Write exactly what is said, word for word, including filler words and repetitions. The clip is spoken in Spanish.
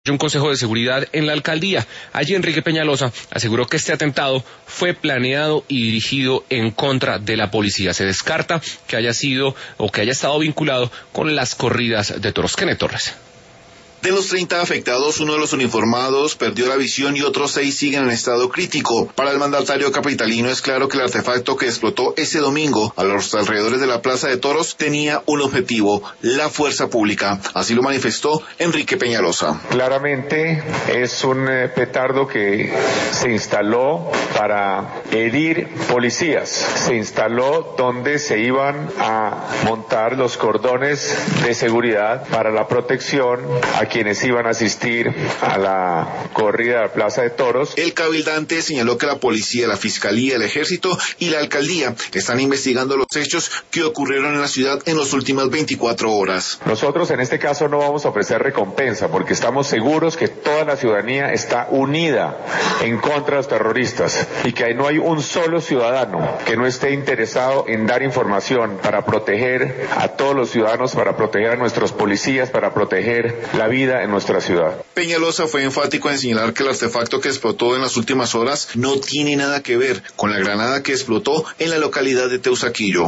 Un consejo de seguridad en la alcaldía. Allí Enrique Peñalosa aseguró que este atentado fue planeado y dirigido en contra de la policía. Se descarta que haya sido o que haya estado vinculado con las corridas de toros. Kenneth Torres. De los treinta afectados, uno de los uniformados perdió la visión y otros seis siguen en estado crítico. Para el mandatario capitalino es claro que el artefacto que explotó ese domingo a los alrededores de la Plaza de Toros tenía un objetivo, la fuerza pública. Así lo manifestó Enrique Peñalosa. Claramente es un petardo que se instaló para herir policías. Se instaló donde se iban a montar los cordones de seguridad para la protección a quienes iban a asistir a la corrida de la Plaza de Toros. El cabildante señaló que la policía, la fiscalía, el ejército y la alcaldía están investigando los hechos que ocurrieron en la ciudad en las últimas veinticuatro horas. Nosotros en este caso no vamos a ofrecer recompensa porque estamos seguros que toda la ciudadanía está unida en contra de los terroristas y que no hay un solo ciudadano que no esté interesado en dar información para proteger a todos los ciudadanos, para proteger a nuestros policías, para proteger la vida en nuestra ciudad. Peñalosa fue enfático en señalar que el artefacto que explotó en las últimas horas no tiene nada que ver con la granada que explotó en la localidad de Teusaquillo.